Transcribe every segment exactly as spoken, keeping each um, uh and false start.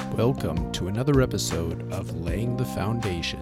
Welcome to another episode of Laying the Foundation.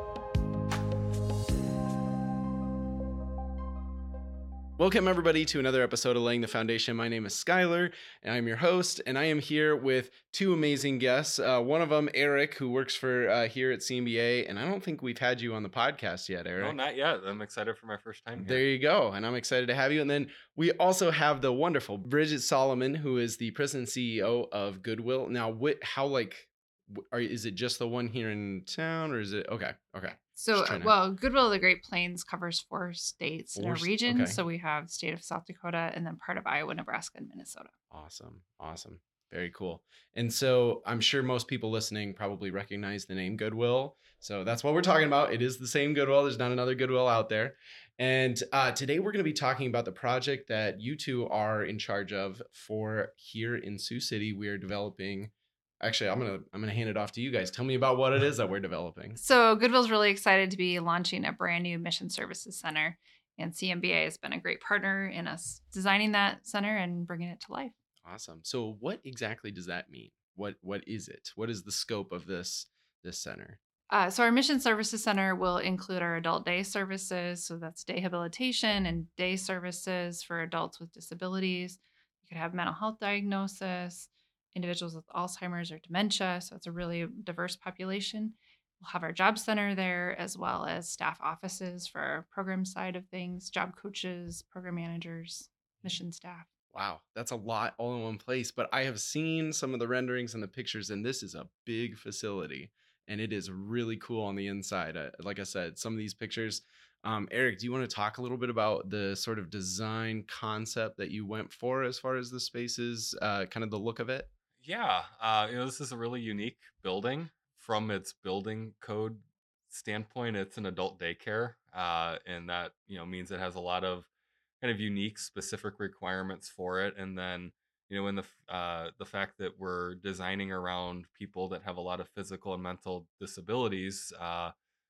Welcome, everybody, to another episode of Laying the Foundation. My name is Skylar, and I'm your host, and I am here with two amazing guests. Uh, one of them, Eric, who works for uh, here at C M B A, and I don't think we've had you on the podcast yet, Eric. No, not yet. I'm excited for my first time here. There you go, and I'm excited to have you. And then we also have the wonderful Bridget Solomon, who is the president and C E O of Goodwill. Now, what, how, like, are, is it just the one here in town, or is it, okay, okay. So, to... well, Goodwill of the Great Plains covers four states four in our region. Okay. So we have state of South Dakota and then part of Iowa, Nebraska, and Minnesota. Awesome. Awesome. Very cool. And so I'm sure most people listening probably recognize the name Goodwill. So that's what we're talking about. It is the same Goodwill. There's not another Goodwill out there. And uh, today we're going to be talking about the project that you two are in charge of for here in Sioux City. We are developing. Actually, I'm gonna I'm gonna hand it off to you guys. Tell me about what it is that we're developing. So Goodwill's really excited to be launching a brand new Mission Services Center, and C M B A has been a great partner in us designing that center and bringing it to life. Awesome. So what exactly does that mean? What what is it? What is the scope of this this center? Uh, so our Mission Services Center will include our adult day services. So that's day habilitation and day services for adults with disabilities. You could have mental health diagnosis, individuals with Alzheimer's or dementia. So it's a really diverse population. We'll have our job center there, as well as staff offices for our program side of things, job coaches, program managers, mission staff. Wow, that's a lot all in one place. But I have seen some of the renderings and the pictures, and this is a big facility, and it is really cool on the inside. Uh, like I said, some of these pictures. Um, Eric, do you want to talk a little bit about the sort of design concept that you went for as far as the spaces, uh, kind of the look of it? Yeah, uh, you know, this is a really unique building from its building code standpoint. It's an adult daycare, uh, and that you know means it has a lot of kind of unique, specific requirements for it. And then you know, in the uh, the fact that we're designing around people that have a lot of physical and mental disabilities uh,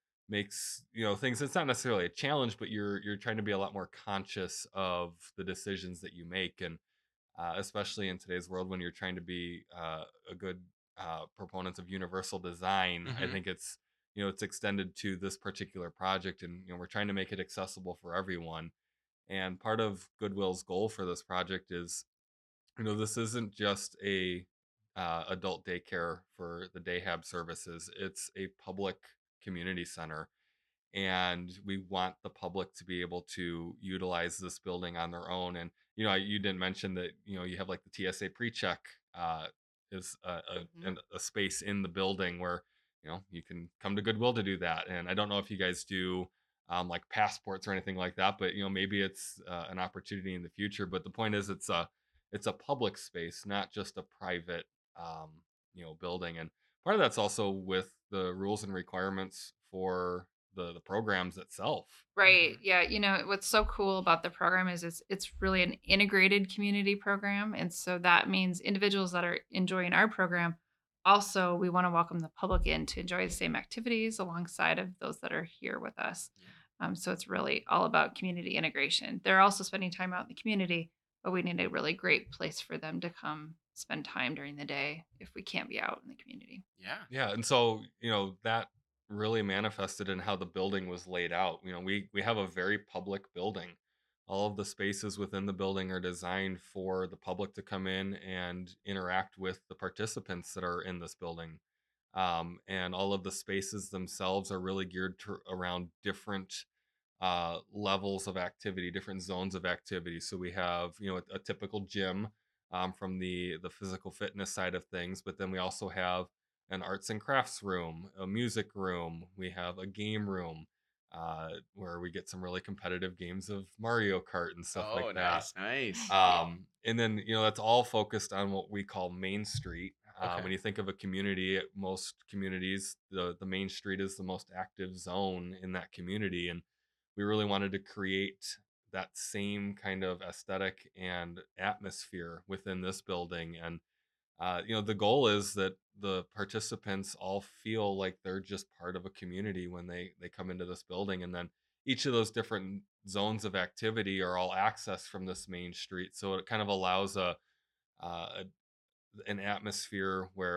makes you know things. It's not necessarily a challenge, but you're you're trying to be a lot more conscious of the decisions that you make and. Uh, especially in today's world when you're trying to be uh, a good uh, proponent of universal design. Mm-hmm. I think it's you know it's extended to this particular project, and you know we're trying to make it accessible for everyone. And part of Goodwill's goal for this project is you know this isn't just a uh, adult daycare for the day hab services. It's a public community center, and we want the public to be able to utilize this building on their own. And you know, you didn't mention that you know you have like the T S A pre-check uh, is a, a, Mm-hmm. a space in the building where you know you can come to Goodwill to do that. And I don't know if you guys do um, like passports or anything like that, but you know maybe it's uh, an opportunity in the future. But the point is, it's a it's a public space, not just a private um, you know building. And part of that's also with the rules and requirements for the the programs itself. Right. Yeah. You know, what's so cool about the program is it's it's really an integrated community program. And so that means individuals that are enjoying our program, also we want to welcome the public in to enjoy the same activities alongside of those that are here with us. Um, so it's really all about community integration. They're also spending time out in the community, but we need a really great place for them to come spend time during the day if we can't be out in the community. Yeah. Yeah, and so you know that really manifested in how the building was laid out. You know, we we have a very public building. All of the spaces within the building are designed for the public to come in and interact with the participants that are in this building. Um, and all of the spaces themselves are really geared to, around different uh, levels of activity, different zones of activity. So we have, you know, a, a typical gym um, from the the physical fitness side of things, but then we also have an arts and crafts room, a music room. We have a game room uh, where we get some really competitive games of Mario Kart and stuff Oh, like that. nice, nice. Um, and then you know that's all focused on what we call Main Street. Uh, Okay. when you think of a community, most communities, the the Main Street is the most active zone in that community, and we really wanted to create that same kind of aesthetic and atmosphere within this building. And uh, you know the goal is that the participants all feel like they're just part of a community when they they come into this building. And then each of those different zones of activity are all accessed from this main street, so it kind of allows a, uh, a an atmosphere where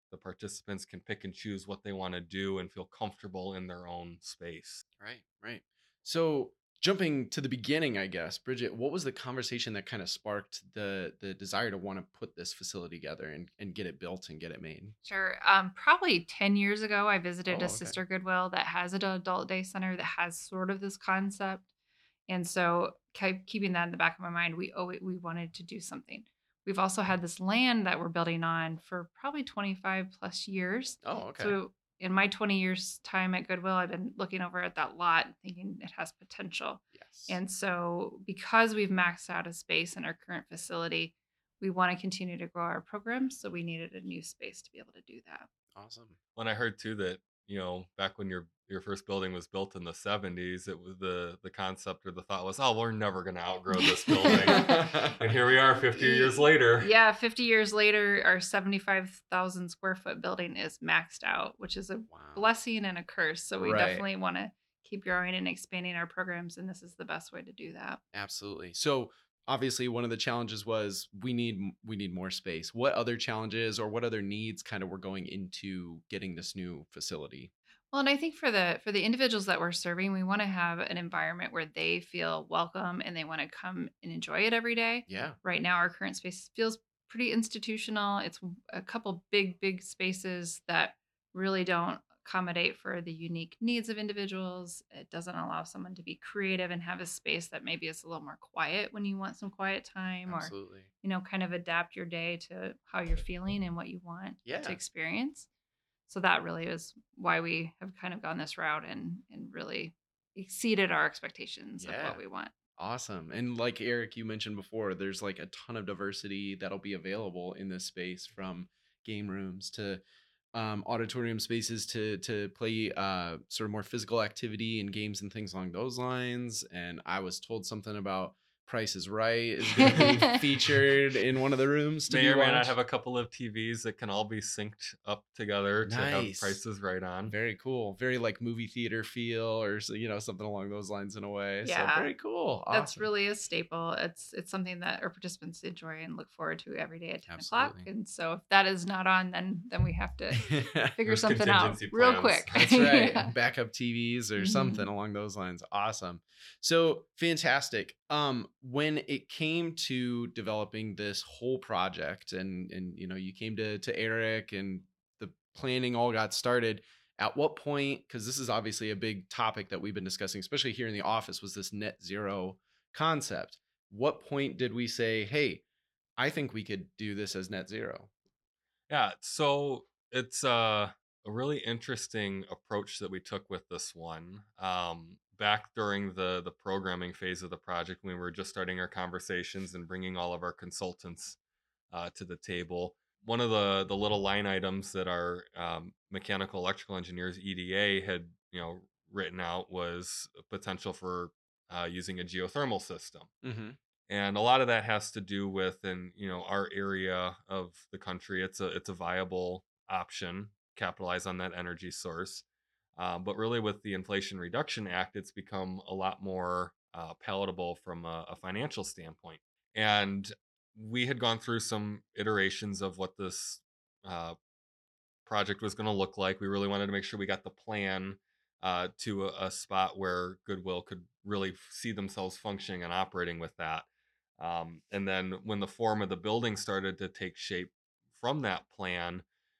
the participants can pick and choose what they want to do and feel comfortable in their own space. Right, right. So jumping to the beginning, I guess, Bridget, what was the conversation that kind of sparked the the desire to want to put this facility together and, and get it built and get it made? Sure. Um, probably ten years ago, I visited Oh, a okay. sister Goodwill that has an adult day center that has sort of this concept. And so, keep keeping that in the back of my mind, we owe it, we wanted to do something. We've also had this land that we're building on for probably twenty-five plus years. Oh, okay. So, in my twenty years time at Goodwill, I've been looking over at that lot thinking it has potential. Yes. And so, because we've maxed out a space in our current facility, we want to continue to grow our program. So, we needed a new space to be able to do that. Awesome. When I heard too that, you know, back when your your first building was built in the seventies, it was the the concept or the thought was, oh, we're never going to outgrow this building. And here we are fifty years later. Yeah, fifty years later, our seventy-five thousand square foot building is maxed out, which is a Wow. blessing and a curse. So we Right. definitely want to keep growing and expanding our programs, and this is the best way to do that. Absolutely. So obviously one of the challenges was we need we need more space. What other challenges or what other needs kind of were going into getting this new facility? Well, and I think for the for the individuals that we're serving, we want to have an environment where they feel welcome and they want to come and enjoy it every day. Yeah. Right now, our current space feels pretty institutional. It's a couple big, big spaces that really don't accommodate for the unique needs of individuals. It doesn't allow someone to be creative and have a space that maybe is a little more quiet when you want some quiet time, or Absolutely. you know, kind of adapt your day to how you're feeling and what you want Yeah. to experience. So that really is why we have kind of gone this route and and really exceeded our expectations of Yeah. what we want. Awesome. And like Eric, you mentioned before, there's like a ton of diversity that'll be available in this space, from game rooms to um, auditorium spaces to to play uh, sort of more physical activity and games and things along those lines. And I was told something about Price is Right is going to be featured in one of the rooms to May be or may not watched. have a couple of T Vs that can all be synced up together to have Nice. prices right on. Very cool. Very like movie theater feel, or so- you know, something along those lines in a way. So Yeah. very cool. That's Awesome. really a staple. It's it's something that our participants enjoy and look forward to every day at ten o'clock. Absolutely. And so if that is not on, then then we have to figure There's something out contingency real plans. quick. That's right. Yeah. Backup T Vs or Mhm. something along those lines. Awesome. So fantastic. Um, when it came to developing this whole project, and and you know, you came to to Eric and the planning all got started. At what point, because this is obviously a big topic that we've been discussing, especially here in the office, was this net zero concept. What point did we say, hey, I think we could do this as net zero? Yeah, so it's uh, a really interesting approach that we took with this one. Um, back during the the programming phase of the project, when we were just starting our conversations and bringing all of our consultants uh, to the table, one of the the little line items that our um, mechanical electrical engineers E D A had, you know, written out was a potential for uh, using a geothermal system. Mm-hmm. And a lot of that has to do with, in you know, our area of the country, it's a it's a viable option, capitalize on that energy source. Uh, but really, with the Inflation Reduction Act, it's become a lot more uh, palatable from a, a financial standpoint. And we had gone through some iterations of what this uh, project was going to look like. We really wanted to make sure we got the plan uh, to a, a spot where Goodwill could really f- see themselves functioning and operating with that. Um, and then when the form of the building started to take shape from that plan,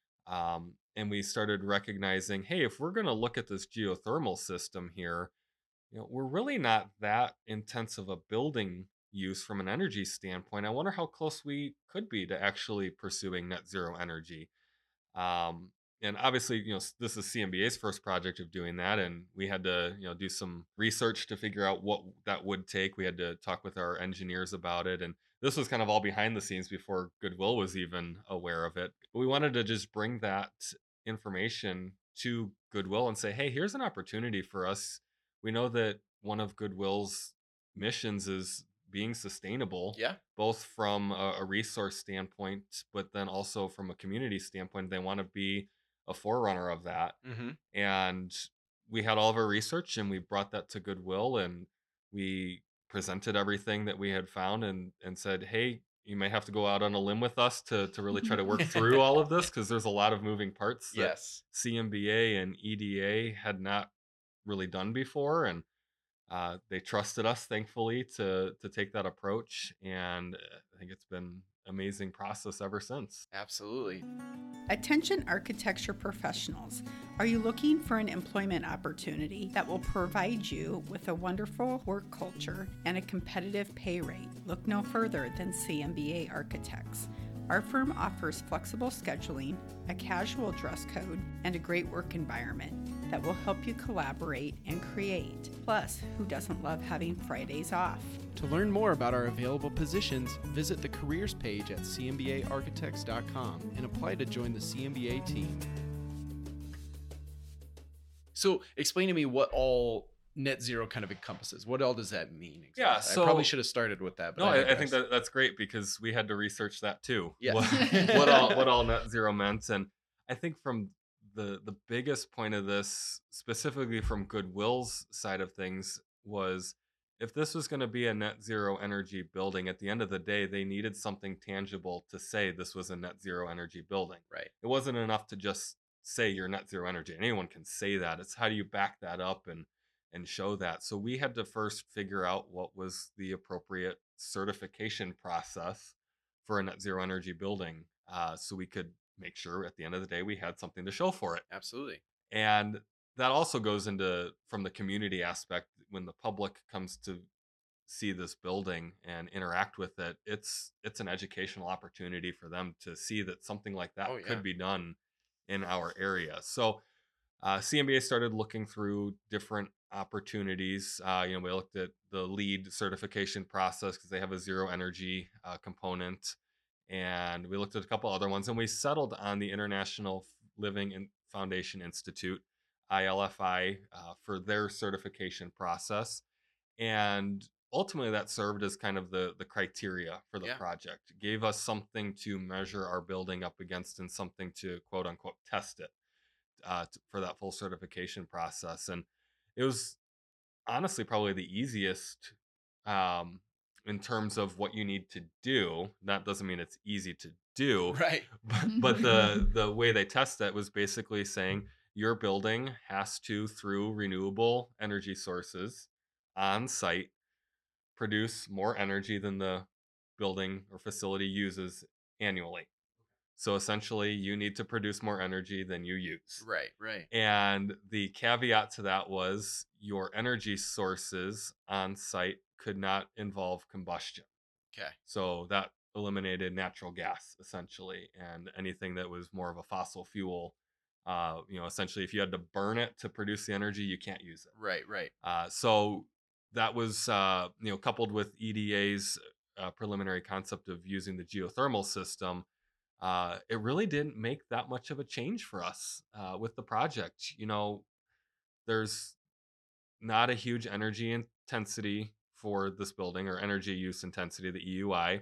um, and we started recognizing, hey, if we're going to look at this geothermal system here, you know, we're really not that intense of a building use from an energy standpoint. I wonder how close we could be to actually pursuing net zero energy. Um, and obviously, you know, s- this is C M B A's first project of doing that, and we had to, you know, do some research to figure out what that would take. We had to talk with our engineers about it, and this was kind of all behind the scenes before Goodwill was even aware of it. But we wanted to just bring that information to Goodwill and say, hey, here's an opportunity for us. We know that one of Goodwill's missions is being sustainable, Yeah. both from a, a resource standpoint, but then also from a community standpoint. They want to be a forerunner of that. Mm-hmm. And we had all of our research and we brought that to Goodwill and we presented everything that we had found and, and said, hey, you may have to go out on a limb with us to to really try to work through all of this because there's a lot of moving parts that Yes. C M B A and E D A had not really done before, and uh, they trusted us, thankfully, to to take that approach, and uh, I think it's been amazing process ever since. Absolutely. Attention architecture professionals. Are you looking for an employment opportunity that will provide you with a wonderful work culture and a competitive pay rate? Look no further than C M B A Architects. Our firm offers flexible scheduling, a casual dress code, and a great work environment that will help you collaborate and create. Plus, who doesn't love having Fridays off? To learn more about our available positions, visit the careers page at c m b a architects dot com and apply to join the C M B A team. So explain to me what all net zero kind of encompasses. What all does that mean? Exactly? Yeah, I probably so- should have started with that. But No, I, I digress. think that that's great because we had to research that too. Yeah. What, what all what all net zero meant, and I think from the the biggest point of this, specifically from Goodwill's side of things, was if this was going to be a net zero energy building, at the end of the day, they needed something tangible to say this was a net zero energy building. Right. It wasn't enough to just say you're net zero energy. Anyone can say that. It's how do you back that up and and show that. So we had to first figure out what was the appropriate certification process for a net zero energy building, uh, so we could make sure at the end of the day we had something to show for it. Absolutely. And that also goes into from the community aspect. When the public comes to see this building and interact with it, it's it's an educational opportunity for them to see that something like that Oh, yeah. could be done in our area. So uh, C M B A started looking through different opportunities. Uh, you know, we looked at the LEED certification process because they have a zero energy uh, component, and we looked at a couple other ones, and we settled on the International Living and Foundation Institute, I L F I, uh, for their certification process, and ultimately that served as kind of the the criteria for the Yeah. project. It gave us something to measure our building up against and something to quote unquote test it uh, t- for that full certification process. And it was honestly probably the easiest um, in terms of what you need to do. That doesn't mean it's easy to do, Right. but, but the the way they test it was basically saying your building has to, through renewable energy sources on site, produce more energy than the building or facility uses annually. So essentially, you need to produce more energy than you use. Right. Right. And the caveat to that was your energy sources on site could not involve combustion. Okay. So that eliminated natural gas essentially, and anything that was more of a fossil fuel. Uh, you know, essentially, if you had to burn it to produce the energy, you can't use it. Right. Right. Uh, so that was, uh, you know, coupled with E D A's uh, preliminary concept of using the geothermal system. Uh, it really didn't make that much of a change for us uh, with the project. You know, there's not a huge energy intensity for this building or energy use intensity, the E U I.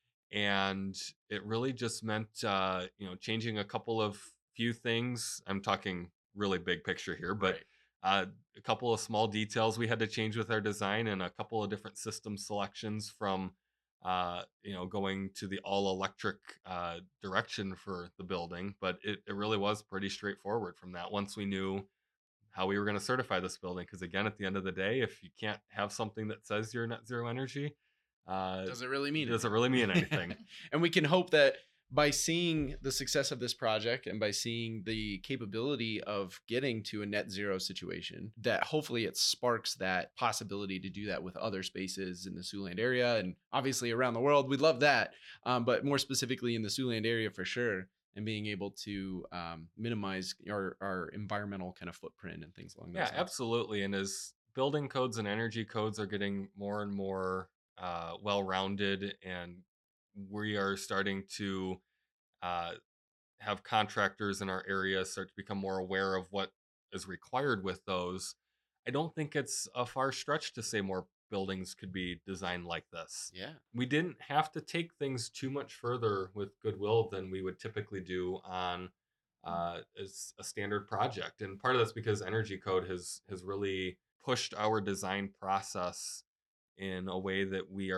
And it really just meant, uh, you know, changing a couple of few things. I'm talking really big picture here, but Right. uh, a couple of small details we had to change with our design and a couple of different system selections from, uh, you know, going to the all electric uh, direction for the building. But it, it really was pretty straightforward from that once we knew how we were going to certify this building. Because again, at the end of the day, if you can't have something that says you're net zero energy, uh, Does it really mean it doesn't anything? really mean anything. And we can hope that by seeing the success of this project and by seeing the capability of getting to a net zero situation, that hopefully it sparks that possibility to do that with other spaces in the Siouxland area and obviously around the world. We'd love that. Um, but more specifically in the Siouxland area for sure, and being able to um, minimize our, our environmental kind of footprint and things along those Yeah, lines. absolutely. And as building codes and energy codes are getting more and more uh, well-rounded, and we are starting to uh, have contractors in our area start to become more aware of what is required with those, I don't think it's a far stretch to say more buildings could be designed like this. Yeah. We didn't have to take things too much further with Goodwill than we would typically do on uh, as a standard project. And part of that's because Energy Code has has really pushed our design process in a way that we are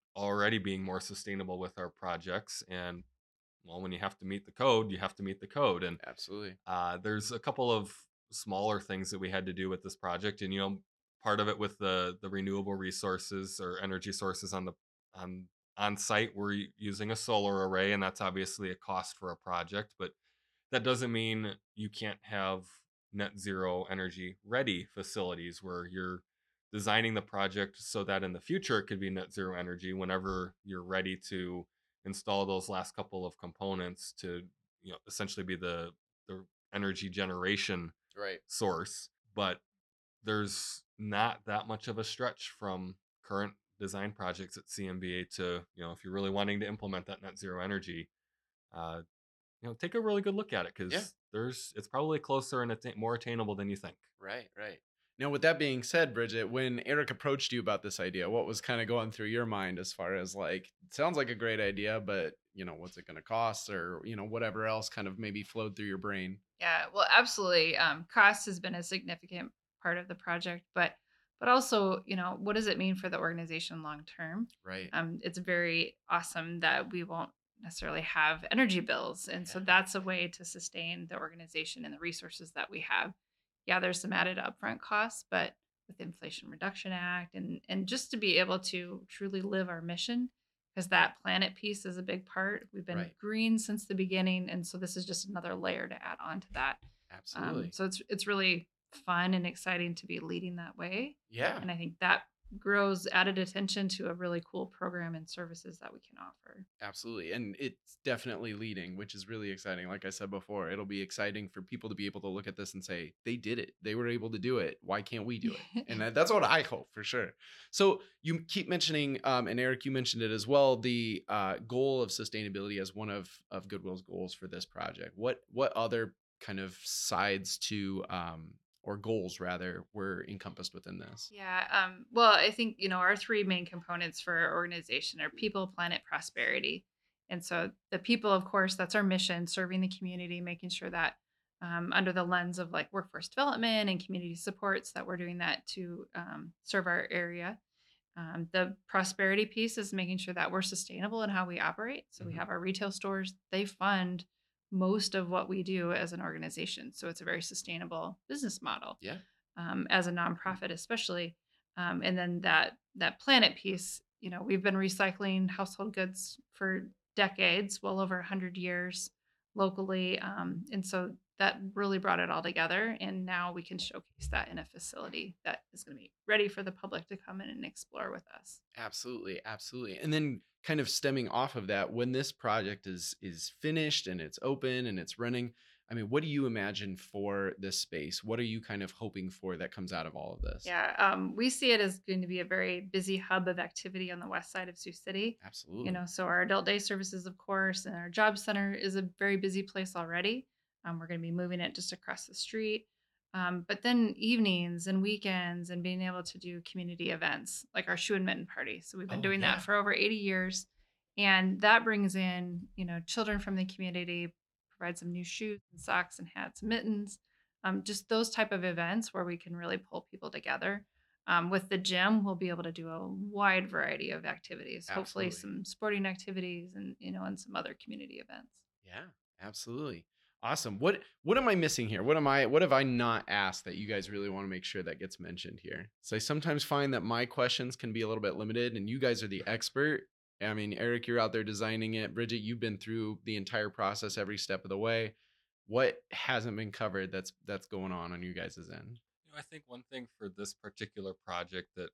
already being more sustainable with our projects. And well, when you have to meet the code, you have to meet the code. And Absolutely. uh, there's a couple of smaller things that we had to do with this project, and you know, part of it with the the renewable resources or energy sources on the on on site, we're u- using a solar array, and that's obviously a cost for a project, but that doesn't mean you can't have net zero energy ready facilities where you're designing the project so that in the future it could be net zero energy whenever you're ready to install those last couple of components to, you know, essentially be the the energy generation Right. source. But there's not that much of a stretch from current design projects at C M B A to, you know, if you're really wanting to implement that net zero energy, uh, you know, take a really good look at it Yeah. because there's it's probably closer and atta- more attainable than you think. Right, right. Now, with that being said, Bridget, when Eric approached you about this idea, what was kind of going through your mind as far as like, it sounds like a great idea, but you know, what's it going to cost, or you know, whatever else kind of maybe flowed through your brain? Yeah, well, absolutely. Um, cost has been a significant part of the project, but but also, you know, what does it mean for the organization long term? Right. Um, it's very awesome that we won't necessarily have energy bills, and so Yeah. that's a way to sustain the organization and the resources that we have. Yeah, there's some added upfront costs, but with the Inflation Reduction Act and and just to be able to truly live our mission, because that planet piece is a big part. We've been Right. green since the beginning, and so this is just another layer to add on to that. Um, Absolutely. so it's it's really fun and exciting to be leading that way, Yeah. and I think that grows added attention to a really cool program and services that we can offer. Absolutely. And it's definitely leading, which is really exciting. Like I said before, it'll be exciting for people to be able to look at this and say, they did it. They were able to do it. Why can't we do it? And that- that's what I hope for sure. So you keep mentioning, um, and Eric, you mentioned it as well, the uh, goal of sustainability as one of, of Goodwill's goals for this project. What, what other kind of sides to, um, or goals rather, were encompassed within this? Yeah. Um, well, I think, you know, our three main components for our organization are people, planet, prosperity. And so the people, of course, that's our mission, serving the community, making sure that um, under the lens of like workforce development and community supports, that we're doing that to um, serve our area. Um, the prosperity piece is making sure that we're sustainable in how we operate. So we Mhm. have our retail stores, they fund most of what we do as an organization. So it's a very sustainable business model Yeah. um, as a nonprofit, especially. Um, and then that that planet piece, you know, we've been recycling household goods for decades, well over a hundred years locally, um, and so that really brought it all together. And now we can showcase that in a facility that is going to be ready for the public to come in and explore with us. Absolutely, absolutely. And then kind of stemming off of that, when this project is is finished and it's open and it's running, I mean, what do you imagine for this space? What are you kind of hoping for that comes out of all of this? Yeah, um, we see it as going to be a very busy hub of activity on the west side of Sioux City. Absolutely. You know, so our adult day services, of course, and our job center is a very busy place already. Um, we're going to be moving it just across the street. Um, but then evenings and weekends and being able to do community events like our shoe and mitten party. So we've been Oh, doing yeah. that for over eighty years. And that brings in, you know, children from the community, provides them new shoes and socks and hats and mittens. Um, just those type of events where we can really pull people together. Um, with the gym, we'll be able to do a wide variety of activities, hopefully Absolutely. some sporting activities and, you know, and some other community events. Yeah, absolutely. Awesome. What what am I missing here? What am I what have I not asked that you guys really want to make sure that gets mentioned here? So I sometimes find that my questions can be a little bit limited and you guys are the expert. I mean, Eric, you're out there designing it. Bridget, you've been through the entire process every step of the way. What hasn't been covered that's that's going on on you guys' end? You know, I think one thing for this particular project that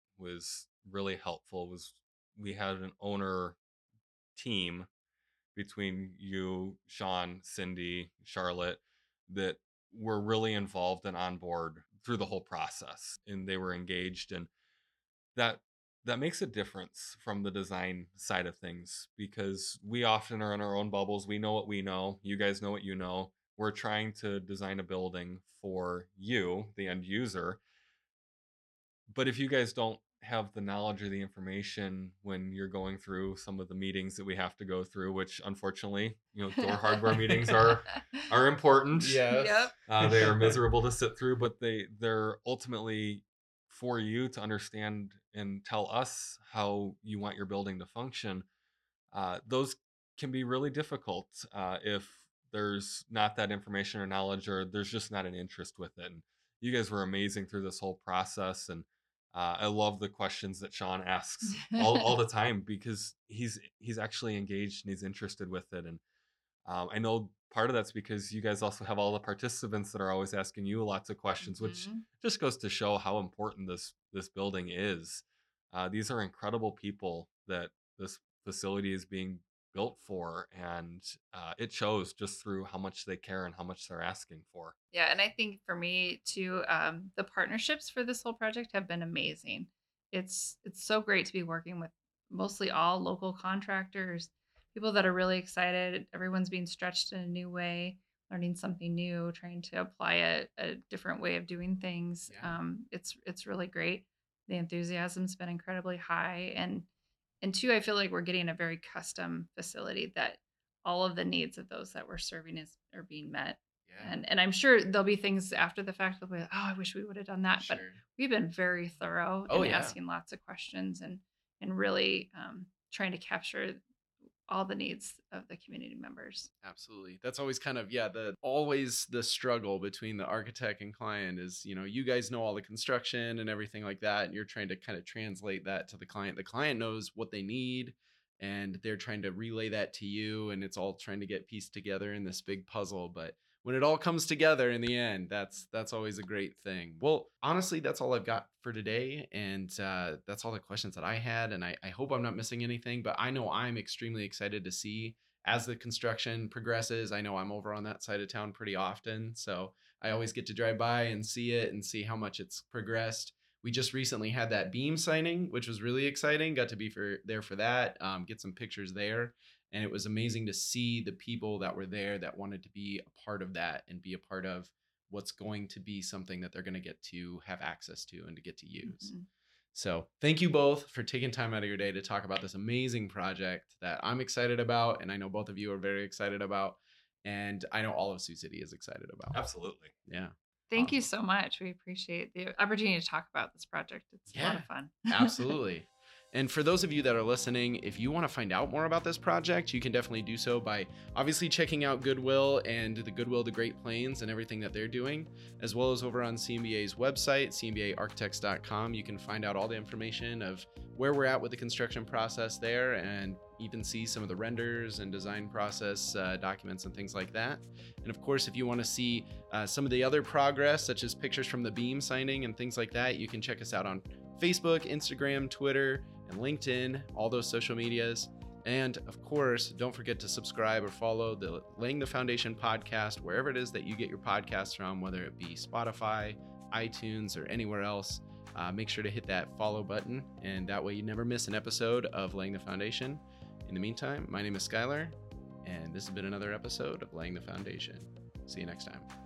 was really helpful was we had an owner team between you, Sean, Cindy, Charlotte, that were really involved and on board through the whole process, and they were engaged, and that that makes a difference from the design side of things because we often are in our own bubbles. We know what we know. You guys know what you know. We're trying to design a building for you, the end user, but if you guys don't have the knowledge or the information when you're going through some of the meetings that we have to go through, which unfortunately, you know, door hardware meetings are are important. Yep. Uh, they are miserable to sit through, but they they're ultimately for you to understand and tell us how you want your building to function, uh, those can be really difficult uh, if there's not that information or knowledge, or there's just not an interest with it. And you guys were amazing through this whole process, and uh, I love the questions that Sean asks all, all the time, because he's he's actually engaged and he's interested with it. And um, I know part of that's because you guys also have all the participants that are always asking you lots of questions, which Mhm. just goes to show how important this this building is. Uh, these are incredible people that this facility is being built for, and uh, it shows just through how much they care and how much they're asking for. Yeah, and I think for me too, um, the partnerships for this whole project have been amazing. It's it's so great to be working with mostly all local contractors, people that are really excited. Everyone's being stretched in a new way, learning something new, trying to apply a, a different way of doing things. Yeah. Um, it's it's really great. The enthusiasm's been incredibly high, and and two, I feel like we're getting a very custom facility that all of the needs of those that we're serving is are being met. Yeah. And and I'm sure there'll be things after the fact that we, oh, I wish we would have done that. But Sure. we've been very thorough Oh, in yeah. asking lots of questions and and really um, trying to capture all the needs of the community members. Absolutely. That's always kind of, yeah, the always the struggle between the architect and client is, you know, you guys know all the construction and everything like that, and you're trying to kind of translate that to the client. The client knows what they need, and they're trying to relay that to you, and it's all trying to get pieced together in this big puzzle. But when it all comes together in the end, that's that's always a great thing. Well, honestly, that's all I've got for today, and uh, that's all the questions that I had. And I, I hope I'm not missing anything, but I know I'm extremely excited to see as the construction progresses. I know I'm over on that side of town pretty often, so I always get to drive by and see it and see how much it's progressed. We just recently had that beam signing, which was really exciting. Got to be for there for that, um, get some pictures there, and it was amazing to see the people that were there that wanted to be a part of that and be a part of what's going to be something that they're going to get to have access to and to get to use. Mhm. So thank you both for taking time out of your day to talk about this amazing project that I'm excited about, and I know both of you are very excited about, and I know all of Sioux City is excited about. Absolutely. Yeah. Thank you Awesome. so much. We appreciate the opportunity to talk about this project. It's a lot Yeah. of fun. Absolutely. And for those of you that are listening, if you want to find out more about this project, you can definitely do so by obviously checking out Goodwill and the Goodwill the Great Plains and everything that they're doing, as well as over on C M B A's website, c m b a architects dot com. You can find out all the information of where we're at with the construction process there, and even see some of the renders and design process uh, documents and things like that. And of course, if you want to see uh, some of the other progress, such as pictures from the beam signing and things like that, you can check us out on Facebook, Instagram, Twitter, and LinkedIn, all those social medias. And of course, don't forget to subscribe or follow the Laying the Foundation podcast wherever it is that you get your podcasts from, whether it be Spotify, iTunes, or anywhere else. Uh, make sure to hit that follow button, and that way you never miss an episode of Laying the Foundation. In the meantime, my name is Skylar, and this has been another episode of Laying the Foundation. See you next time.